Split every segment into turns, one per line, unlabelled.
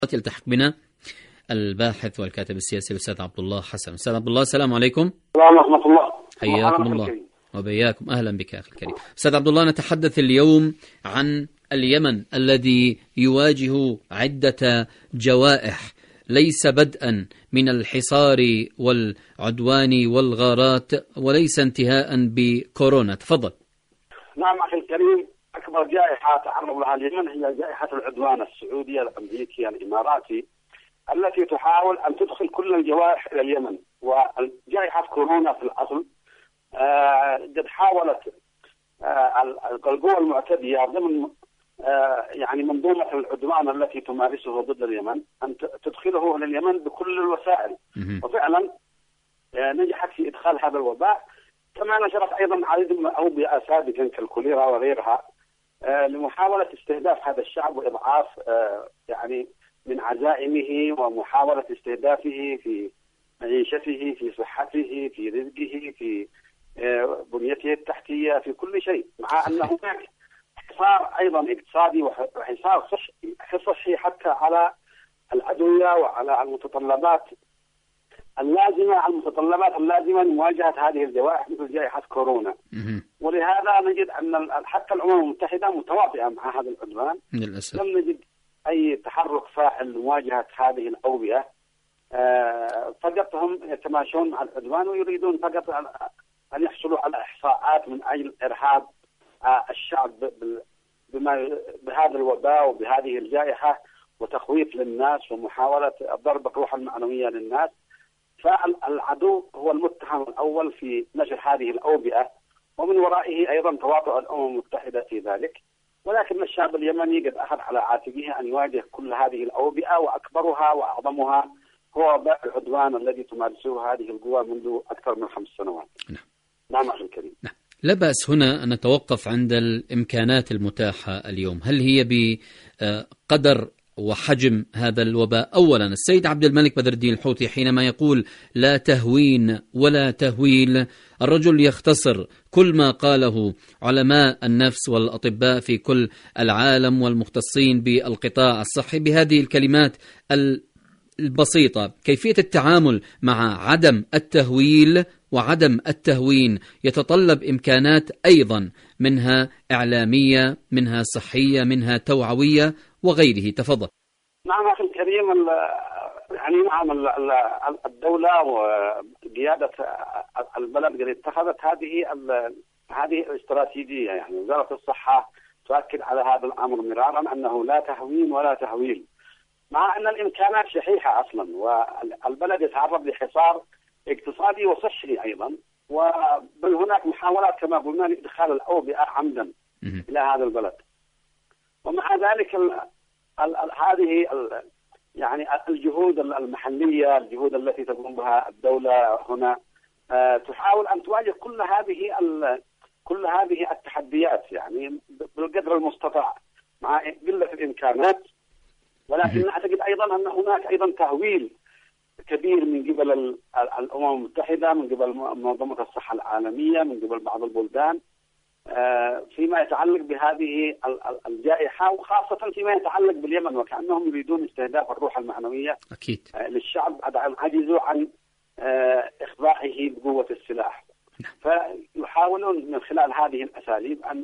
يلتحق بنا الباحث والكاتب السياسي الأستاذ عبد الله حسن. أستاذ عبد الله، السلام عليكم.
السلام ورحمة الله.
حياكم الله وبياكم، أهلا بك أخي الكريم. أستاذ عبد الله، نتحدث اليوم عن اليمن الذي يواجه عدة جوائح، ليس بدءا من الحصار والعدوان والغارات وليس انتهاء بكورونا. تفضل.
نعم أخي الكريم، أكبر جائحة تعرض لها اليمن هي جائحة العدوان السعودي الأمريكي الإماراتي التي تحاول أن تدخل كل الجوائح إلى اليمن. وجائحة كورونا في الأصل قد حاولت القوى المعتدية ضمن يعني منظومة العدوان التي تمارسه ضد اليمن أن تدخله إلى اليمن بكل الوسائل، وفعلا نجحت في إدخال هذا الوباء. كما نشرت أيضا عديد من الأوبئة سابقا كالكوليرا وغيرها لمحاولة استهداف هذا الشعب وإضعاف يعني من عزائمه ومحاولة استهدافه في معيشته، في صحته، في رزقه، في بنيته التحتية، في كل شيء، مع أن هناك حصار أيضا اقتصادي وحصار صحي حتى على الأدوية وعلى المتطلبات اللازمة لمواجهة هذه الجوائح مثل جائحة كورونا. ولهذا نجد أن حتى الأمم المتحدة متواطئة مع هذا العدوان للأسف. لم نجد أي تحرك فاعل لمواجهة هذه الأوبئة، فقط هم يتماشون مع العدوان ويريدون فقط أن يحصلوا على إحصاءات من أجل إرهاب الشعب بهذا الوباء وبهذه الجائحة وتخويف للناس ومحاولة ضرب الروح المعنوية للناس. فالعدو هو المتهم الأول في نشر هذه الأوبئة، ومن ورائه أيضا تواطؤ الأمم المتحدة في ذلك. ولكن الشعب اليمني قد أخذ على عاتقه أن يواجه كل هذه الأوبئة، وأكبرها وأعظمها هو وباء العدوان الذي تمارسه هذه القوى منذ أكثر من 5 سنوات. نعم أخي الكريم.
لا بأس هنا أن نتوقف عند الإمكانات المتاحة اليوم. هل هي بقدر وحجم هذا الوباء؟ أولا، السيد عبد الملك بدر الدين الحوثي حينما يقول لا تهوين ولا تهويل، الرجل يختصر كل ما قاله علماء النفس والأطباء في كل العالم والمختصين بالقطاع الصحي بهذه الكلمات البسيطة. كيفية التعامل مع عدم التهويل وعدم التهوين يتطلب إمكانات أيضا، منها إعلامية، منها صحية، منها توعوية وغيره. تفضل.
نعم أخي الكريم، يعني نعم الدولة وقيادة البلد قد اتخذت هذه الاستراتيجية. يعني وزارة الصحة تؤكد على هذا الأمر مرارا أنه لا تهوين ولا تهويل، مع أن الإمكانات شحيحة أصلا، والبلد يتعرض لحصار اقتصادي وصحي أيضا، وبل هناك محاولات كما قلنا لإدخال الأوبئة عمدا إلى هذا البلد. ومع ذلك هذه يعني الجهود المحلية، الجهود التي تقوم بها الدولة هنا تحاول أن تواجه كل هذه التحديات يعني بالقدر المستطاع مع قلة الإمكانات. ولكن أعتقد أيضا أن هناك أيضا تهويل كبير من قبل الأمم المتحدة، من قبل منظمة الصحة العالمية، من قبل بعض البلدان فيما يتعلق بهذه الجائحة، وخاصة فيما يتعلق باليمن، وكأنهم يريدون استهداف الروح المعنوية
أكيد
للشعب بعد أن عجزوا عن إخضاعه بقوة السلاح. فيحاولون من خلال هذه الأساليب أن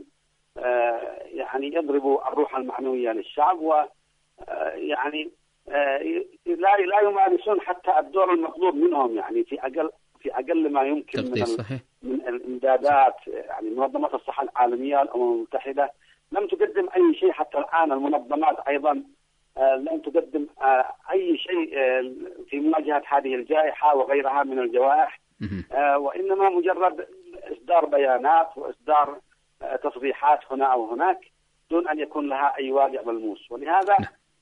يعني يضربوا الروح المعنوية للشعب، ويعني لا يمارسون حتى الدور المطلوب منهم، يعني في أقل ما يمكن من الإمدادات. يعني منظمة الصحة العالمية، الأمم المتحدة لم تقدم أي شيء حتى الآن. المنظمات أيضا لم تقدم أي شيء في مواجهة هذه الجائحة وغيرها من الجوائح، وإنما مجرد إصدار بيانات وإصدار تصريحات هنا أو هناك دون أن يكون لها أي واقع ملموس. ولهذا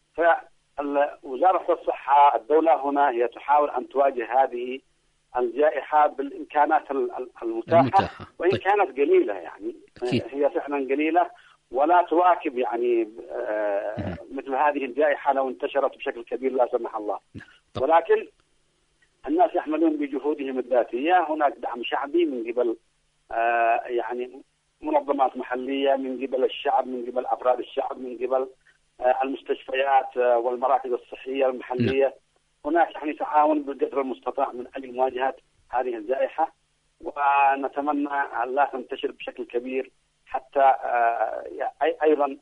فوزارة الصحة الدولة هنا هي تحاول أن تواجه هذه الجائحة بالإمكانات المتاحة، وإن كانت قليلة يعني هي فعلا قليلة ولا تواكب يعني مثل هذه الجائحة لو انتشرت بشكل كبير لا سمح الله. ولكن الناس يحملون بجهودهم الذاتية. هناك دعم شعبي من قبل يعني منظمات محلية، من قبل الشعب، من قبل أفراد الشعب، من قبل المستشفيات والمراكز الصحية المحلية. هناك يعني تعاون بالقدر المستطاع من أجل مواجهة هذه الجائحة، ونتمنى أن لا تنتشر بشكل كبير حتى أيضا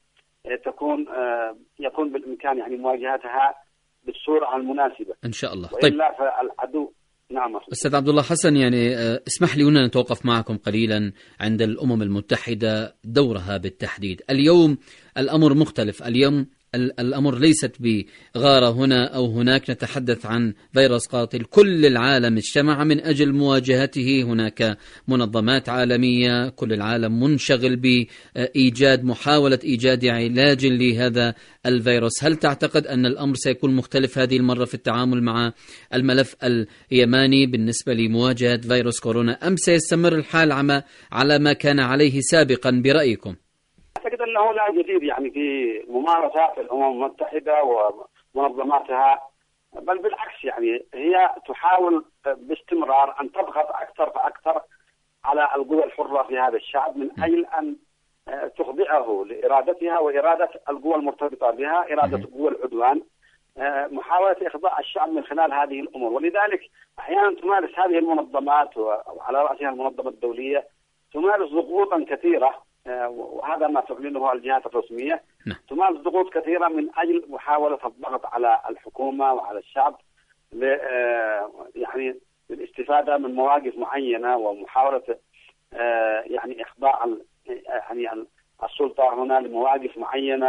يكون بالإمكان يعني مواجهتها بالصورة المناسبة
إن شاء الله.
طيب، وإلا فالعدو. نعم
أستاذ عبد الله حسن، يعني اسمح لي هنا نتوقف معكم قليلا عند الأمم المتحدة، دورها بالتحديد. اليوم الأمر مختلف، اليوم الأمر ليست بغارة هنا أو هناك، نتحدث عن فيروس قاتل كل العالم اجتمع من أجل مواجهته. هناك منظمات عالمية، كل العالم منشغل بإيجاد محاولة إيجاد علاج لهذا الفيروس. هل تعتقد أن الأمر سيكون مختلف هذه المرة في التعامل مع الملف اليماني بالنسبة لمواجهة فيروس كورونا، أم سيستمر الحال على ما كان عليه سابقا برأيكم؟
أعتقد أنه لا جديد يعني في ممارسات الأمم المتحدة ومنظماتها، بل بالعكس يعني هي تحاول باستمرار أن تضغط أكثر فأكثر على القوى الحرة في هذا الشعب من أجل أن تخضعه لإرادتها وإرادة القوى المرتبطة بها، إرادة قوى العدوان، محاولة إخضاع الشعب من خلال هذه الأمور. ولذلك أحيانا تمارس هذه المنظمات وعلى رأسها المنظمة الدولية تمارس ضغوطا كثيرة، وهذا ما تعلنه الجهات الرسمية. تمارس ضغوط كثيرة من أجل محاولة الضغط على الحكومة وعلى الشعب يعني للاستفادة من مواقف معينة، ومحاولة يعني إخضاع يعني السلطة هنا لمواقف معينة،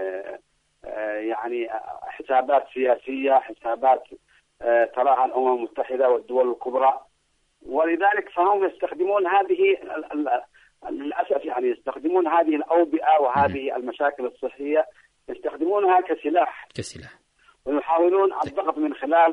يعني حسابات سياسية، حسابات تراها الأمم المتحدة والدول الكبرى. ولذلك فهم يستخدمون هذه للأسف يعني يستخدمون هذه الأوبئة وهذه المشاكل الصحية يستخدمونها كسلاح، ويحاولون الضغط من خلال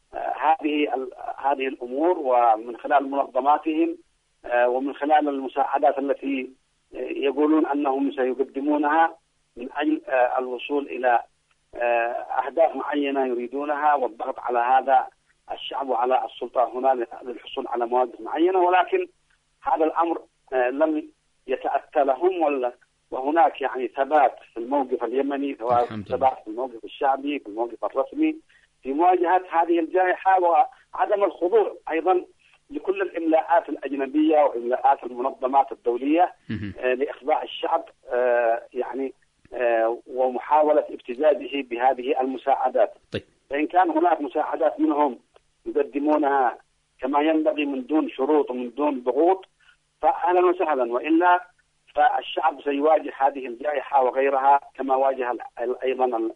هذه الأمور، ومن خلال منظماتهم، ومن خلال المساعدات التي يقولون أنهم سيقدمونها من أجل الوصول إلى أهداف معينة يريدونها، والضغط على هذا الشعب وعلى السلطة هنا للحصول على مواقف معينة. ولكن هذا الأمر لم يتأتى لهم، وهناك يعني ثبات في الموقف اليمني، ثبات في الموقف الشعبي، في الموقف الرسمي في مواجهة هذه الجائحة، وعدم الخضوع أيضا لكل الإملاءات الأجنبية وإملاءات المنظمات الدولية لإخضاع الشعب يعني ومحاولة ابتزازه بهذه المساعدات. فإن كان هناك مساعدات منهم يقدمونها كما ينبغي من دون شروط ومن دون ضغوط فأهلا وسهلا، وإلا فالشعب سيواجه هذه الجائحة وغيرها كما واجه أيضا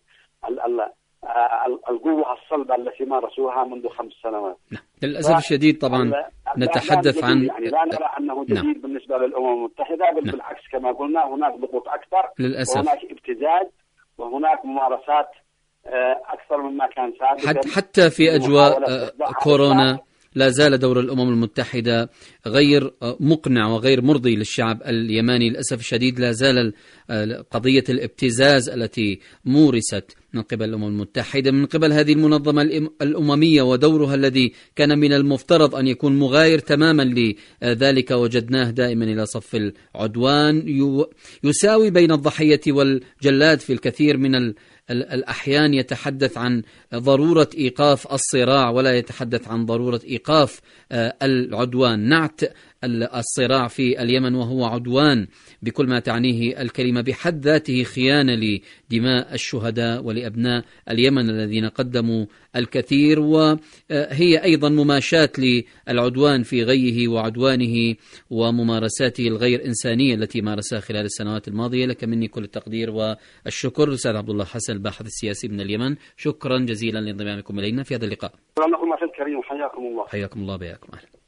القوة الصلبة التي مارسوها منذ 5 سنوات.
للأسف الشديد طبعا نتحدث عن
يعني لا نرى أنه جديد بالنسبة للأمم المتحدة، بل بالعكس كما قلنا هناك ضغوط أكثر
للأسف،
وهناك ابتزاز، وهناك ممارسات أكثر مما كان سابقا.
حتى في أجواء كورونا لا زال دور الأمم المتحدة غير مقنع وغير مرضي للشعب اليماني. للأسف الشديد لا زال قضية الابتزاز التي مورست من قبل الأمم المتحدة من قبل هذه المنظمة الأممية، ودورها الذي كان من المفترض أن يكون مغاير تماما لذلك وجدناه دائما إلى صف العدوان، يساوي بين الضحية والجلاد في الكثير من الأحيان. يتحدث عن ضرورة إيقاف الصراع ولا يتحدث عن ضرورة إيقاف العدوان. نعت الصراع في اليمن وهو عدوان بكل ما تعنيه الكلمة، بحد ذاته خيانة لدماء الشهداء ولأبناء اليمن الذين قدموا الكثير، وهي أيضا مماشاة للعدوان في غيه وعدوانه وممارساته الغير إنسانية التي مارسها خلال السنوات الماضية. لك مني كل التقدير والشكر الأستاذ عبد الله حسن الباحث السياسي من اليمن، شكرا جزيلا لانضمامكم إلينا في هذا اللقاء.
شكرا لكم أخي الكريم، حياكم الله.
حياكم الله، بياكم أهلا.